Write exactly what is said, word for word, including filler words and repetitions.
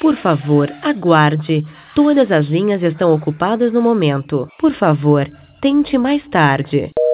Por favor, aguarde. Todas as linhas estão ocupadas no momento. Por favor, tente mais tarde.